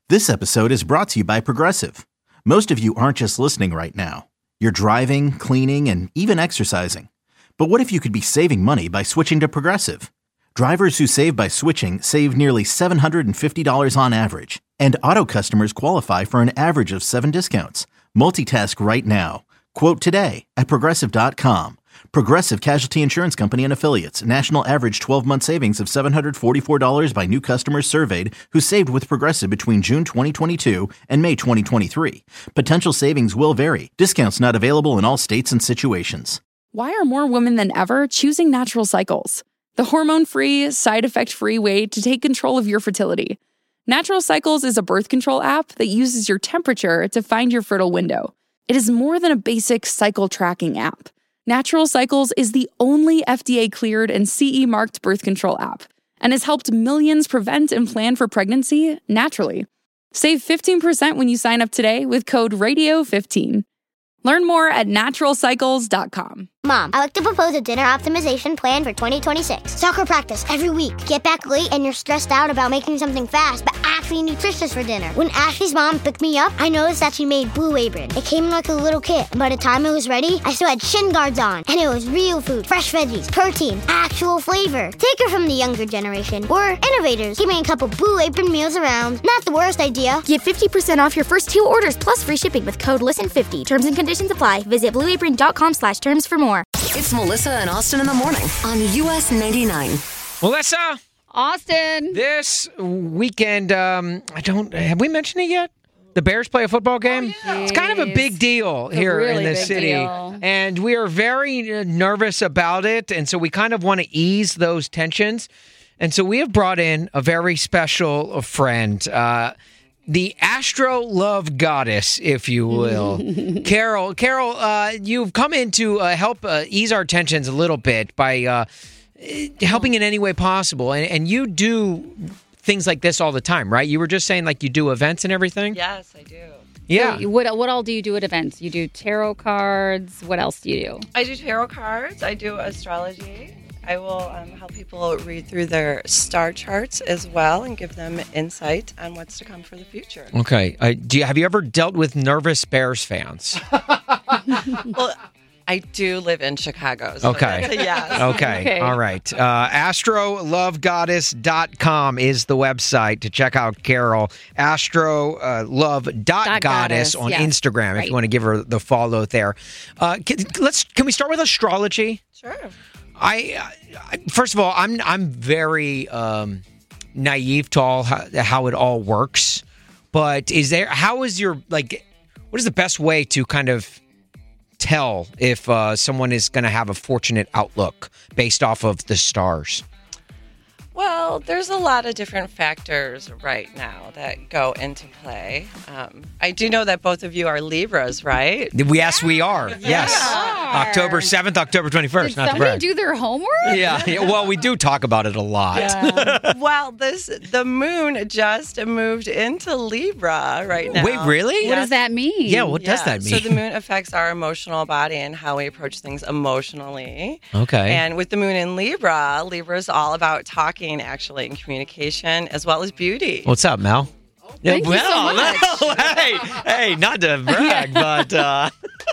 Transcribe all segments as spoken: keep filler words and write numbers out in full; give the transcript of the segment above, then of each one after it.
This episode is brought to you by Progressive. Most of you aren't just listening right now. You're driving, cleaning, and even exercising. But what if you could be saving money by switching to Progressive? Drivers who save by switching save nearly seven hundred fifty dollars on average. And auto customers qualify for an average of seven discounts. Multitask right now. Quote today at Progressive dot com. Progressive Casualty Insurance Company and Affiliates. National average twelve-month savings of seven hundred forty-four dollars by new customers surveyed who saved with Progressive between June twenty twenty-two and May twenty twenty-three. Potential savings will vary. Discounts not available in all states and situations. Why are more women than ever choosing Natural Cycles? The hormone-free, side-effect-free way to take control of your fertility. Natural Cycles is a birth control app that uses your temperature to find your fertile window. It is more than a basic cycle tracking app. Natural Cycles is the only F D A-cleared and C E-marked birth control app and has helped millions prevent and plan for pregnancy naturally. Save fifteen percent when you sign up today with code radio fifteen. Learn more at natural cycles dot com. Mom, I like to propose a dinner optimization plan for twenty twenty-six. Soccer practice every week. Get back late and you're stressed out about making something fast, but actually nutritious for dinner. When Ashley's mom picked me up, I noticed that she made Blue Apron. It came in like a little kit, and by the time it was ready, I still had shin guards on. And it was real food, fresh veggies, protein, actual flavor. Take her from the younger generation. We're innovators. Keeping a couple Blue Apron meals around. Not the worst idea. Get fifty percent off your first two orders plus free shipping with code listen fifty. Terms and conditions apply. Visit blue apron dot com slash terms for more. It's Melissa and Austin in the morning on U S ninety-nine. Melissa, Austin, this weekend, um, I don't, have we mentioned it yet? The Bears play a football game? Oh, yeah. It's kind of a big deal It's here really in the big city. deal. And we are very uh, nervous about it. And so we kind of want to ease those tensions. And so we have brought in a very special friend, uh, the Astro Love Goddess, if you will. Carol, Carol, uh, you've come in to uh, help uh, ease our tensions a little bit by uh, helping in any way possible. And, and you do things like this all the time, right? You were just saying like you do events and everything? Yes, I do. Yeah. So what what all do you do at events? You do tarot cards. What else do you do? I do tarot cards. I do astrology. I will um, help people read through their star charts as well and give them insight on what's to come for the future. Okay. Uh, do you, have you ever dealt with nervous Bears fans? Well, I do live in Chicago. So Okay. That's a yes. Okay. Okay. All right. Uh, astro love goddess dot com is the website to check out Carol. astro love dot goddess on yes. Instagram if Right. you want to give her the follow there. Uh, can, let's. Can we start with astrology? Sure. I, I first of all, I'm I'm very um, naive to all how, how it all works. But is there? How is your like? What is the best way to kind of tell if uh, someone is going to have a fortunate outlook based off of the stars? Well, there's a lot of different factors right now that go into play. Um, I do know that both of you are Libras, right? We yes, we are. Yes, are. October seventh, October twenty-first. Did Not to somebody brag. do their homework? Yeah, yeah. Well, we do talk about it a lot. Well, this the moon just moved into Libra right now. Wait, really? What does that mean? Yeah. What does Yeah, that mean? So the moon affects our emotional body and how we approach things emotionally. Okay. And with the moon in Libra, Libra is all about talking, actually, and communication, as well as beauty. What's up, Mel? Thank you so much. Mel, hey, hey, not to brag, but uh,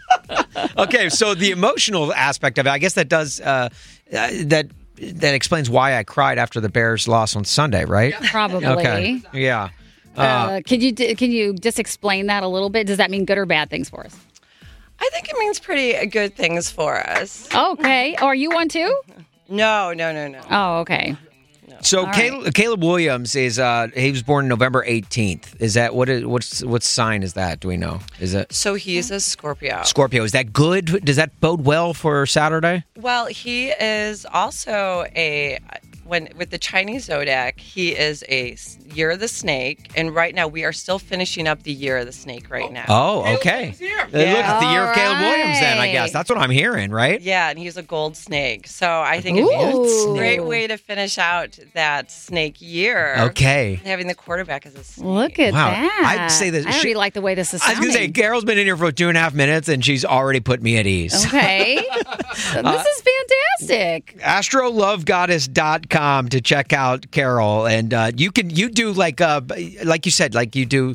okay. So the emotional aspect of it, I guess that does uh, uh, that that explains why I cried after the Bears loss on Sunday, right? Probably. Okay. Yeah. Uh, Uh, can you d- can you just explain that a little bit? Does that mean good or bad things for us? I think it means pretty good things for us. Okay. Oh, are you one too? No, no, no, no. Oh, okay. So All Caleb, right. Caleb Williams is uh, he was born November eighteenth. Is that what is what's what sign is that? Do we know? Is it So he's a Scorpio. Scorpio? Is that good? Does that bode well for Saturday? Well, he is also a when with the Chinese zodiac, he is a s- year of the snake, and right now we are still finishing up the year of the snake right now. Oh, okay. Uh, Look, it's the year of Caleb Williams. Then I guess right. that's what I'm hearing, right? Yeah, and he's a gold snake. So I think it'd be Ooh. a great way to finish out that snake year. Okay. Having the quarterback as a snake. Look at Wow. that. I'd say that I she- already like the way this is I was sounding. gonna say Carol's been in here for two and a half minutes, and she's already put me at ease. Okay. This is fantastic. astro love goddess dot com to check out Carol. And uh, you can you do like uh, like you said, like you do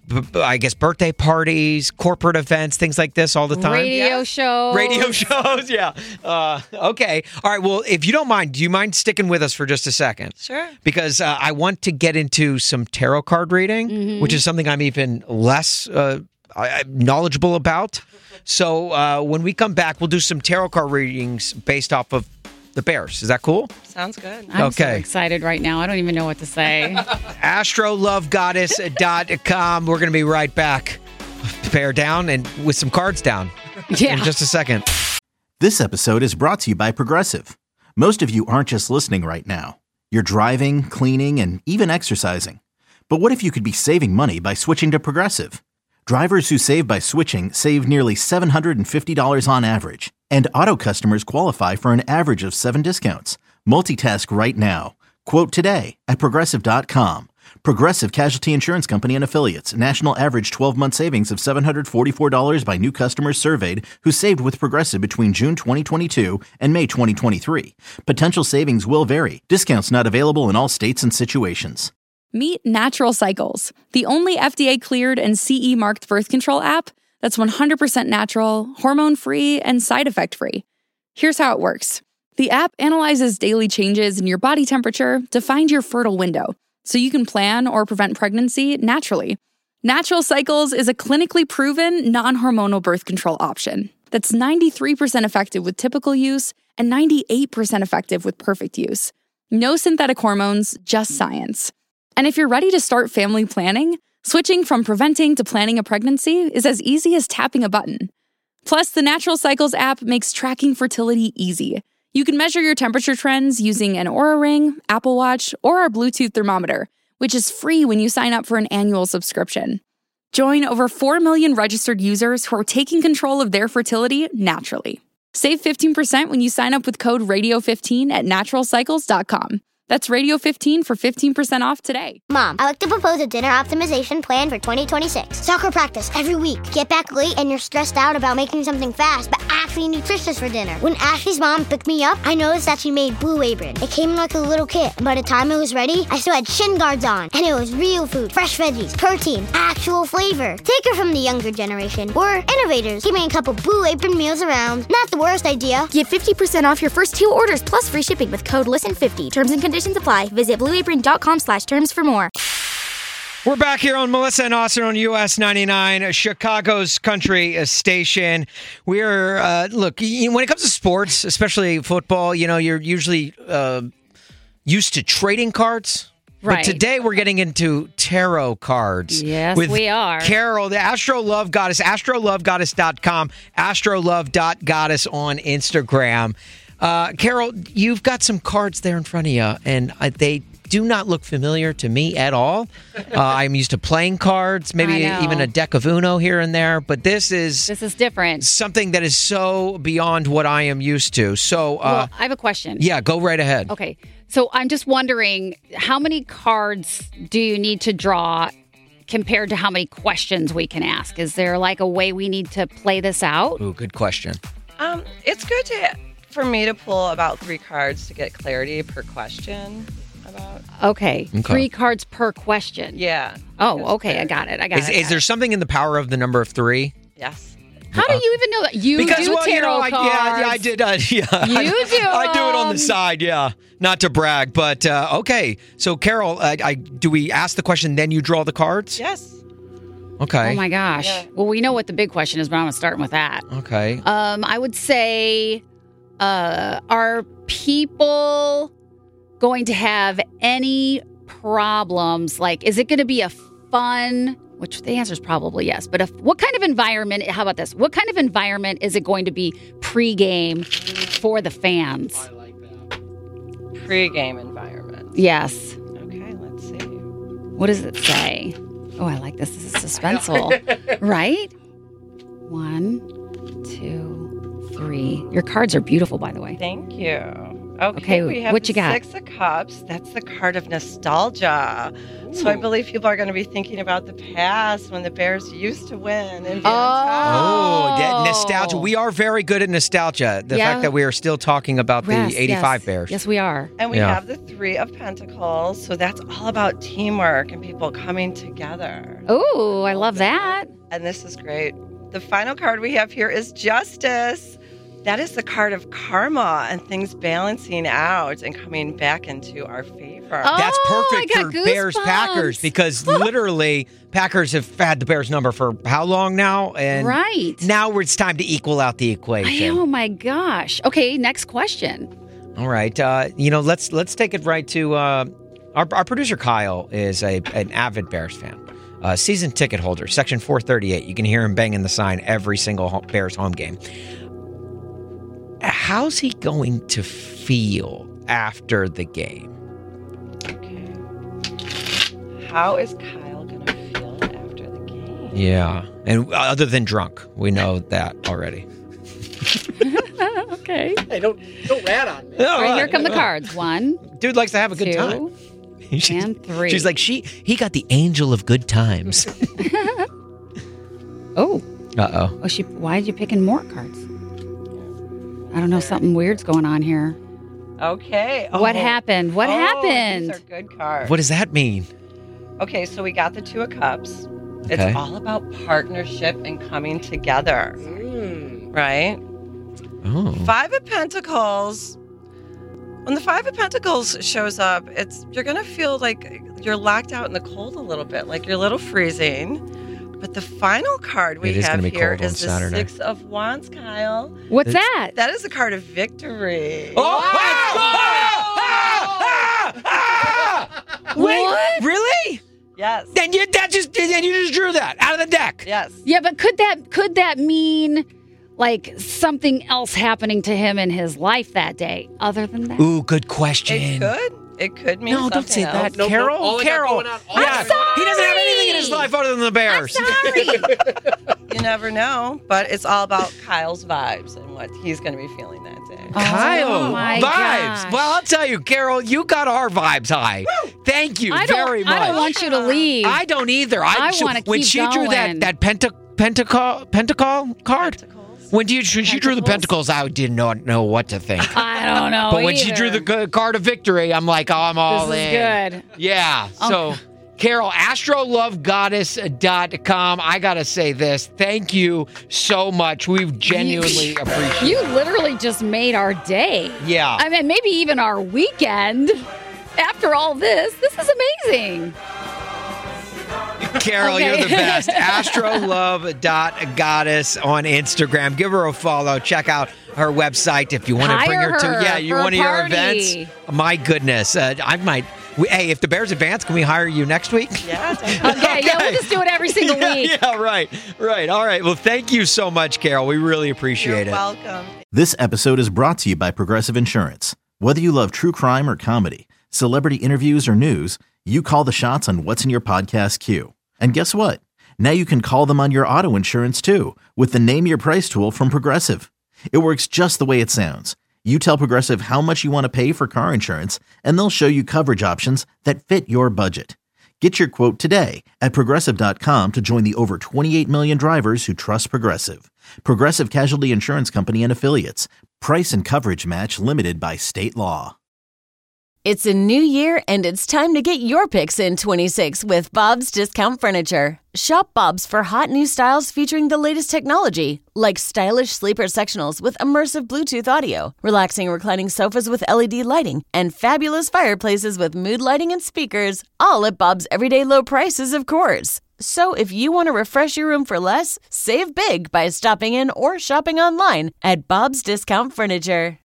I guess birthday parties, corporate events, things like this all the time. Radio Yeah. shows. Radio shows, yeah. Uh, okay. All right. Well, if you don't mind, do you mind sticking with us for just a second? Sure. Because uh, I want to get into some tarot card reading, Mm-hmm. which is something I'm even less uh, I- knowledgeable about. So uh, when we come back, we'll do some tarot card readings based off of the Bears. Is that cool? Sounds good. I'm so Okay. excited right now. I don't even know what to say. astro love goddess dot com. We're going to be right back. Bear down and with some cards down Yeah. in just a second. This episode is brought to you by Progressive. Most of you aren't just listening right now. You're driving, cleaning, and even exercising. But what if you could be saving money by switching to Progressive? Drivers who save by switching save nearly seven hundred fifty dollars on average. And auto customers qualify for an average of seven discounts. Multitask right now. Quote today at Progressive dot com. Progressive Casualty Insurance Company and Affiliates. National average twelve-month savings of seven hundred forty-four dollars by new customers surveyed who saved with Progressive between June twenty twenty-two and May twenty twenty-three. Potential savings will vary. Discounts not available in all states and situations. Meet Natural Cycles, the only F D A-cleared and C E-marked birth control app that's one hundred percent natural, hormone-free, and side effect-free. Here's how it works. The app analyzes daily changes in your body temperature to find your fertile window, so you can plan or prevent pregnancy naturally. Natural Cycles is a clinically proven, non-hormonal birth control option that's ninety-three percent effective with typical use and ninety-eight percent effective with perfect use. No synthetic hormones, just science. And if you're ready to start family planning, switching from preventing to planning a pregnancy is as easy as tapping a button. Plus, the Natural Cycles app makes tracking fertility easy. You can measure your temperature trends using an Oura Ring, Apple Watch, or our Bluetooth thermometer, which is free when you sign up for an annual subscription. Join over four million registered users who are taking control of their fertility naturally. Save fifteen percent when you sign up with code radio fifteen at natural cycles dot com. That's radio fifteen for fifteen percent off today. Mom, I like to propose a dinner optimization plan for twenty twenty-six. Soccer practice every week. Get back late and you're stressed out about making something fast, but actually nutritious for dinner. When Ashley's mom picked me up, I noticed that she made Blue Apron. It came in like a little kit. By the time it was ready, I still had shin guards on. And it was real food, fresh veggies, protein, actual flavor. Take her from the younger generation. We're innovators, keeping a couple Blue Apron meals around. Not the worst idea. Get fifty percent off your first two orders plus free shipping with code listen fifty. Terms and conditions apply. Visit blue apron dot com slash terms for more. We're back here on Melissa and Austin on U S ninety-nine, Chicago's country station. We're, uh, look, you know, when it comes to sports, especially football, you know, you're usually uh, used to trading cards. Right. But today we're getting into tarot cards. Yes, with we are. Carol, the Astro Love Goddess, astro love goddess dot com, astro love dot goddess on Instagram. Uh, Carol, you've got some cards there in front of you, and uh, they do not look familiar to me at all. Uh, I'm used to playing cards, maybe I know. even a deck of Uno here and there, but this is This is different. something that is so beyond what I am used to. So, uh, Well, I have a question. yeah, go right ahead. Okay. So I'm just wondering, how many cards do you need to draw compared to how many questions we can ask? Is there like a way we need to play this out? Ooh, good question. Um, it's good to for me to pull about three cards to get clarity per question. About Okay. Okay. Three cards per question. yeah. Oh, okay. I got it. I got Is, it. is there something in the power of the number of three? Yes. How do you even know that? You Because do well, tarot you know, I, cards. yeah, yeah, I did. Uh, yeah, You I, do I do it on the them. side. Yeah, not to brag, but uh, okay. So, Carol, I, I do we ask the question, then you draw the cards? Yes. Okay. Oh my gosh. Yeah. Well, we know what the big question is, but I'm going to start with that. Okay. Um, I would say, uh, are people going to have any problems? Like, is it going to be a fun? Which the answer is probably yes. But if, what kind of environment? How about this? What kind of environment is it going to be pre-game for the fans? Pre-game environment. Yes. Okay, let's see. What does it say? Oh, I like this. This is suspenseful, right? One, two, three. Your cards are beautiful, by the way. Thank you. Okay, Okay, we have what the you got? Six of Cups. That's the card of nostalgia. So I believe people are going to be thinking about the past when the Bears used to win. And be Oh. on top. Oh, that nostalgia. We are very good at nostalgia. The Yeah. fact that we are still talking about the Yes, eighty-five yes. Bears. Yes, we are. And we Yeah. have the Three of Pentacles. So that's all about teamwork and people coming together. Oh, I love that. And this is great. The final card we have here is Justice. That is the card of karma and things balancing out and coming back into our favor. Oh, That's perfect I for got Bears goosebumps. Packers because literally Packers have had the Bears number for how long now? And Right. now it's time to equal out the I- equation. oh my gosh. Okay, next question. All right, uh, you know, let's let's take it right to uh, our our producer Kyle is a an avid Bears fan, uh, season ticket holder, section four thirty-eight. You can hear him banging the sign every single home, Bears home game. How's he going to feel after the game? Okay. How is Kyle going to feel after the game? Yeah, and other than drunk, we know that already. Okay. Hey, don't don't rat on me. All right, here come the cards. One, Dude likes to have a good two, time. She's- and three. She's like, she he got the angel of good times. oh, Uh-oh. oh, she. Why did you pick in more cards? I don't know. Something weird's going on here. Okay. What Oh. happened? What Oh, happened? These are good cards. What does that mean? Okay, so we got the Two of Cups. Okay. It's all about partnership and coming together, Mm. right? Oh. Five of Pentacles. When the Five of Pentacles shows up, it's you're gonna feel like you're locked out in the cold a little bit, like you're a little freezing. But the final card we It is have gonna be here cold on is the Saturday. Six of Wands, Kyle. What's that? That is a card of victory. Oh! Ah! Ah! Ah! Wait, What? really? Yes. Then you that just then you just drew that out of the deck. Yes. Yeah, but could that could that mean like something else happening to him in his life that day? Other than that, Ooh, good question. It could. It could mean No, something don't say else. that, No, no, Carol. all I got Carol. going on- all I yeah, got going on- he doesn't have anything in his life other than the Bears. You never know, but it's all about Kyle's vibes and what he's going to be feeling that day. Kyle, Oh, my vibes. gosh. Well, I'll tell you, Carol, you got our vibes high. Thank you I don't. very much. I don't want you to leave. I don't either. I so wanna when keep she drew that going. that penta, pentacle pentacle card. Pentacles. When, you, when she drew the Pentacles? pentacles, I did not know what to think. I don't know. But when she either. drew the c- card of victory, I'm like, oh, I'm all This is in. good. Yeah. So, Carol, astrolovegoddess dot com. I got to say this. Thank you so much. We've genuinely appreciated You it. literally just made our day. Yeah. I mean, maybe even our weekend. After all this, this is amazing. Carol, Okay. you're the best. astrolove dot goddess on Instagram. Give her a follow. Check out her website if you want to bring Hire her to her yeah, you for a one of your party. events. My goodness. Uh, I might we, hey, if the Bears advance, can we hire you next week? Yeah, definitely. Okay, yeah, we'll just do it every single yeah, week. yeah, right. Right. All right. Well, thank you so much, Carol. We really appreciate You're it. welcome. This episode is brought to you by Progressive Insurance. Whether you love true crime or comedy, celebrity interviews or news, you call the shots on what's in your podcast queue. And guess what? Now you can call them on your auto insurance too with the Name Your Price tool from Progressive. It works just the way it sounds. You tell Progressive how much you want to pay for car insurance, and they'll show you coverage options that fit your budget. Get your quote today at Progressive dot com to join the over twenty-eight million drivers who trust Progressive. Progressive Casualty Insurance Company and Affiliates. Price and coverage match limited by state law. It's a new year, and it's time to get your picks in twenty-six with Bob's Discount Furniture. Shop Bob's for hot new styles featuring the latest technology, like stylish sleeper sectionals with immersive Bluetooth audio, relaxing reclining sofas with L E D lighting, and fabulous fireplaces with mood lighting and speakers, all at Bob's everyday low prices, of course. So if you want to refresh your room for less, save big by stopping in or shopping online at Bob's Discount Furniture.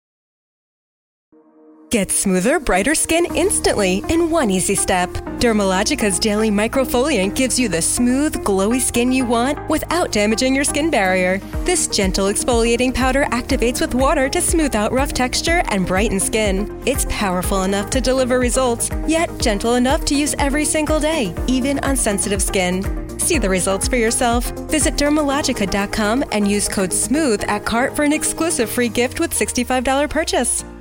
Get smoother, brighter skin instantly in one easy step. Dermalogica's Daily Microfoliant gives you the smooth, glowy skin you want without damaging your skin barrier. This gentle exfoliating powder activates with water to smooth out rough texture and brighten skin. It's powerful enough to deliver results, yet gentle enough to use every single day, even on sensitive skin. See the results for yourself. Visit Dermalogica dot com and use code SMOOTH at cart for an exclusive free gift with sixty-five dollars purchase.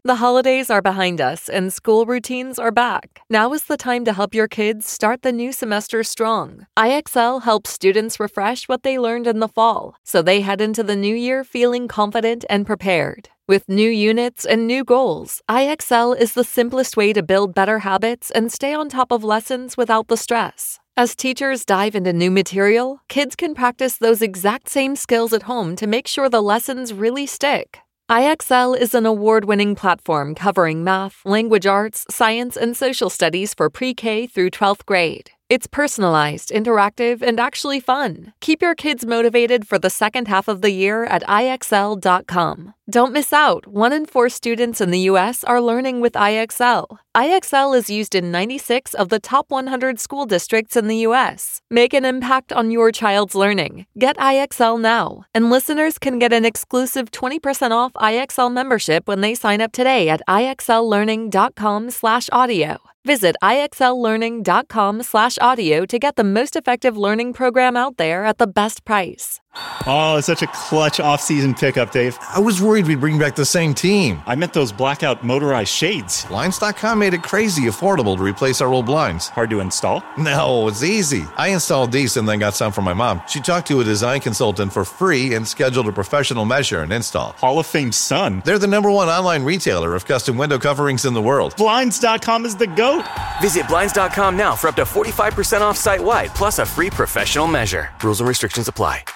The holidays are behind us and school routines are back. Now is the time to help your kids start the new semester strong. I X L helps students refresh what they learned in the fall, so they head into the new year feeling confident and prepared. With new units and new goals, I X L is the simplest way to build better habits and stay on top of lessons without the stress. As teachers dive into new material, kids can practice those exact same skills at home to make sure the lessons really stick. I X L is an award-winning platform covering math, language arts, science, and social studies for pre-K through twelfth grade. It's personalized, interactive, and actually fun. Keep your kids motivated for the second half of the year at I X L dot com. Don't miss out. One in four students in the U S are learning with I X L. I X L is used in ninety-six of the top one hundred school districts in the U S. Make an impact on your child's learning. Get I X L now. And listeners can get an exclusive twenty percent off I X L membership when they sign up today at I X L learning dot com slash audio. Visit I X L learning dot com slash audio to get the most effective learning program out there at the best price. Oh, it's such a clutch off-season pickup, Dave. I was worried we'd bring back the same team. I meant those blackout motorized shades. Blinds dot com made it crazy affordable to replace our old blinds. Hard to install? No, it's easy. I installed these and then got some for my mom. She talked to a design consultant for free and scheduled a professional measure and install. Hall of Fame son. They're the number one online retailer of custom window coverings in the world. Blinds dot com is the GOAT. Visit Blinds dot com now for up to forty-five percent off site-wide, plus a free professional measure. Rules and restrictions apply.